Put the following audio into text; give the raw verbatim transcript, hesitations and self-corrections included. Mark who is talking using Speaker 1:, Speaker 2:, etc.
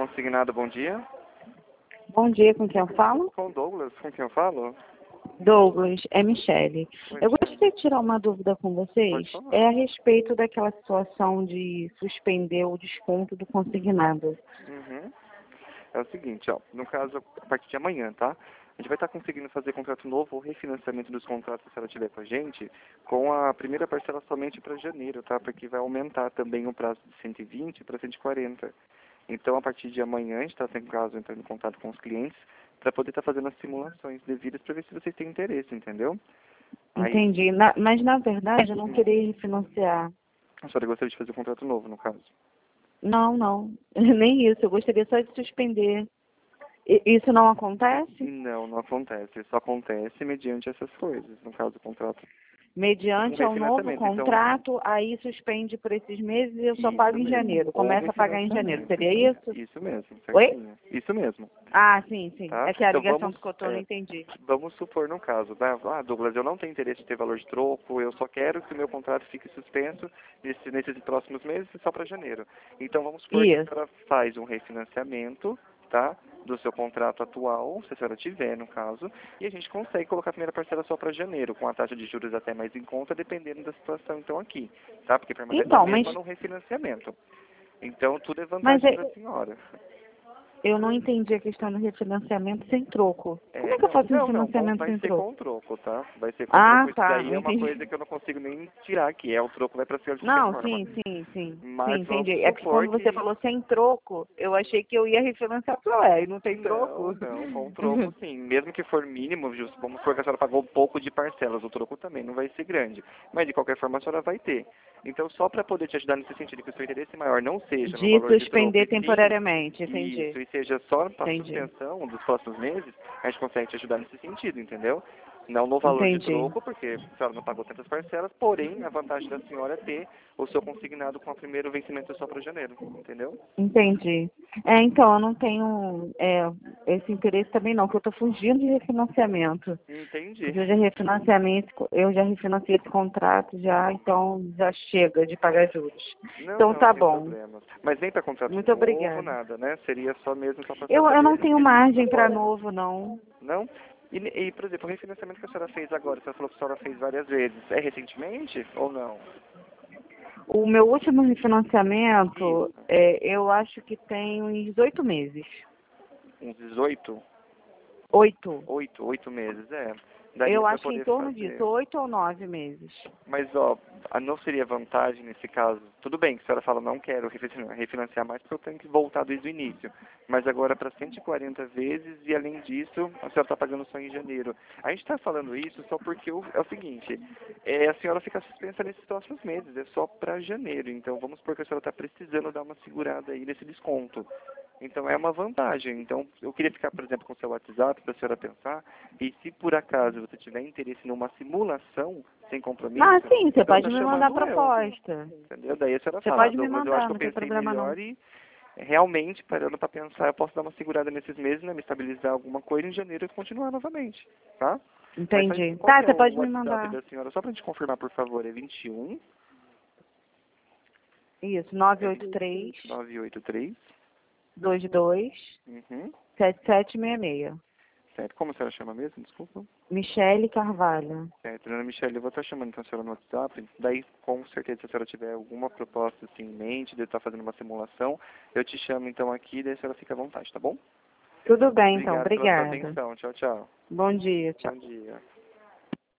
Speaker 1: Consignado, bom dia.
Speaker 2: Bom dia, com quem eu falo?
Speaker 1: Com o Douglas, com quem eu falo?
Speaker 2: Douglas, é Michele.
Speaker 1: Oi,
Speaker 2: Eu
Speaker 1: Michele.
Speaker 2: gostaria de tirar uma dúvida com vocês.
Speaker 1: Pode falar.
Speaker 2: É a respeito daquela situação de suspender o desconto do consignado.
Speaker 1: Uhum. É o seguinte, ó, no caso, a partir de amanhã, tá? A gente vai estar conseguindo fazer contrato novo ou refinanciamento dos contratos se ela tiver com a gente, com a primeira parcela somente para janeiro, tá? Porque vai aumentar também o prazo de cento e vinte para cento e quarenta. Então, a partir de amanhã, a gente está, no caso, entrando em contato com os clientes para poder estar fazendo as simulações devidas para ver se vocês têm interesse, entendeu? Aí,
Speaker 2: Entendi. Na- mas, na verdade, eu não queria refinanciar.
Speaker 1: a senhora gostaria de fazer um contrato novo, no caso.
Speaker 2: Não, não. Nem isso. Eu gostaria só de suspender. I- Isso não acontece?
Speaker 1: Não, não acontece. Só acontece mediante essas coisas. No caso, o contrato.
Speaker 2: Mediante
Speaker 1: Um
Speaker 2: ao novo
Speaker 1: refinanciamento. Então,
Speaker 2: contrato, aí suspende por esses meses e eu só
Speaker 1: isso
Speaker 2: pago em
Speaker 1: mesmo.
Speaker 2: janeiro.
Speaker 1: Ou
Speaker 2: Começa a pagar em janeiro.
Speaker 1: refinanciamento.
Speaker 2: Seria isso?
Speaker 1: Isso mesmo,
Speaker 2: Oi?
Speaker 1: certinho. Isso mesmo,
Speaker 2: Ah, sim, sim.
Speaker 1: tá?
Speaker 2: É que a
Speaker 1: Então
Speaker 2: ligação
Speaker 1: vamos,
Speaker 2: do que eu não
Speaker 1: é,
Speaker 2: entendi.
Speaker 1: vamos supor no caso, né? Ah, Douglas, eu não tenho interesse em ter valor de troco, eu só quero que o meu contrato fique suspenso nesse, nesses próximos meses só para janeiro. Então vamos supor que a
Speaker 2: Isso.
Speaker 1: senhora faz um refinanciamento, tá? Do seu contrato atual, se a senhora tiver, no caso, e a gente consegue colocar a primeira parcela só para janeiro, com a taxa de juros até mais em conta, dependendo da situação, então, aqui, tá? Porque permanece a
Speaker 2: Então, mas,
Speaker 1: mesma no refinanciamento. Então, tudo é
Speaker 2: mas
Speaker 1: vantagem
Speaker 2: é-
Speaker 1: da senhora.
Speaker 2: eu não entendi a questão do refinanciamento sem troco. Como
Speaker 1: É,
Speaker 2: é que eu
Speaker 1: não,
Speaker 2: faço um
Speaker 1: não, não, com-
Speaker 2: refinanciamento
Speaker 1: vai
Speaker 2: sem
Speaker 1: ser
Speaker 2: troco?
Speaker 1: com troco, tá? Vai ser com
Speaker 2: Ah,
Speaker 1: troco. Isso
Speaker 2: tá,
Speaker 1: daí
Speaker 2: eu
Speaker 1: é uma
Speaker 2: entendi.
Speaker 1: coisa que eu não consigo nem tirar aqui, é o troco vai para a senhora de qualquer
Speaker 2: Não,
Speaker 1: forma.
Speaker 2: sim, sim, sim. Sim,
Speaker 1: Mas vamos
Speaker 2: entendi. É que
Speaker 1: supor
Speaker 2: quando você
Speaker 1: que
Speaker 2: falou sem troco, eu achei que eu ia refinanciar pro é, e não tem
Speaker 1: não,
Speaker 2: troco.
Speaker 1: não, com troco sim. Mesmo que for mínimo, justo, vamos supor que a senhora pagou pouco de parcelas, o troco também não vai ser grande. Mas de qualquer forma a senhora vai ter. Então só para poder te ajudar nesse sentido, que o seu interesse maior não seja no
Speaker 2: De
Speaker 1: valor de troco,
Speaker 2: suspender
Speaker 1: e sim,
Speaker 2: temporariamente, entendi.
Speaker 1: isso, e seja só para
Speaker 2: Entendi.
Speaker 1: suspensão dos próximos meses, a gente consegue te ajudar nesse sentido, entendeu? Não no valor de
Speaker 2: Entendi.
Speaker 1: troco, porque a senhora não pagou tantas parcelas, porém a vantagem da senhora é ter o seu consignado com o primeiro vencimento só para janeiro, entendeu?
Speaker 2: Entendi. É, então, eu não tenho é, esse interesse também não, porque eu estou fugindo de refinanciamento.
Speaker 1: Entendi.
Speaker 2: Porque eu já refinanciamento, eu já refinanciei esse contrato já, então já chega de pagar juros.
Speaker 1: Não,
Speaker 2: Então
Speaker 1: não,
Speaker 2: tá
Speaker 1: sem
Speaker 2: bom.
Speaker 1: problema. Mas nem para contrato
Speaker 2: Muito
Speaker 1: novo,
Speaker 2: obrigada.
Speaker 1: nada, né? Seria só mesmo só para
Speaker 2: Eu, eu não
Speaker 1: saber.
Speaker 2: tenho margem para novo, não.
Speaker 1: Não? E, e, por exemplo, o refinanciamento que a senhora fez agora, a senhora falou que a senhora fez várias vezes, é recentemente ou não?
Speaker 2: O meu último refinanciamento,
Speaker 1: Isso.
Speaker 2: é, eu acho que tem uns oito meses.
Speaker 1: Uns dezoito?
Speaker 2: Oito.
Speaker 1: Oito, oito meses, é. Daria
Speaker 2: Eu
Speaker 1: para
Speaker 2: acho que em
Speaker 1: poder
Speaker 2: torno disso,
Speaker 1: fazer.
Speaker 2: oito ou nove meses.
Speaker 1: Mas, ó, a- não seria vantagem nesse caso? Tudo bem que a senhora fala, não quero refinanciar refinanciar mais porque eu tenho que voltar desde o início. Mas agora para cento e quarenta vezes e, além disso, a senhora está pagando só em janeiro. A gente está falando isso só porque o, é o seguinte, é, a senhora fica suspensa nesses próximos meses, é só para janeiro. Então, vamos supor que a senhora está precisando dar uma segurada aí nesse desconto. Então é uma vantagem. Então eu queria ficar, por exemplo, com o seu WhatsApp para a senhora pensar. E se por acaso você tiver interesse numa simulação sem compromisso,
Speaker 2: Ah, sim, você
Speaker 1: então
Speaker 2: pode
Speaker 1: tá
Speaker 2: me mandar
Speaker 1: chamando eu.
Speaker 2: proposta.
Speaker 1: Entendeu? Daí a senhora
Speaker 2: Você
Speaker 1: fala, ah,
Speaker 2: pode me
Speaker 1: Douglas, eu acho
Speaker 2: mandar,
Speaker 1: que eu
Speaker 2: não tem
Speaker 1: pensei
Speaker 2: problema não.
Speaker 1: melhor e realmente, parando para pensar, eu posso dar uma segurada nesses meses, né? Me estabilizar alguma coisa em janeiro e continuar novamente. Tá? Mas só-
Speaker 2: Entendi.
Speaker 1: qual
Speaker 2: Tá,
Speaker 1: que é
Speaker 2: você
Speaker 1: o
Speaker 2: pode me
Speaker 1: WhatsApp
Speaker 2: mandar.
Speaker 1: da senhora? Só para a gente confirmar, por favor. É vinte e um,
Speaker 2: Isso, nove
Speaker 1: é
Speaker 2: oito três,
Speaker 1: nove oito três.
Speaker 2: dois dois,
Speaker 1: Uhum.
Speaker 2: sete sete seis seis.
Speaker 1: Certo. Como a senhora chama mesmo? Desculpa.
Speaker 2: Michele Carvalho.
Speaker 1: Certo, dona Michelle, eu vou estar chamando então a senhora no WhatsApp, daí com certeza se a senhora tiver alguma proposta assim em mente, de eu estar fazendo uma simulação, eu te chamo então aqui, daí a senhora fica à vontade, tá bom?
Speaker 2: Tudo bem, então.
Speaker 1: Obrigado pela sua
Speaker 2: Obrigada.
Speaker 1: atenção, tchau, tchau.
Speaker 2: Bom dia, tchau.
Speaker 1: Bom dia.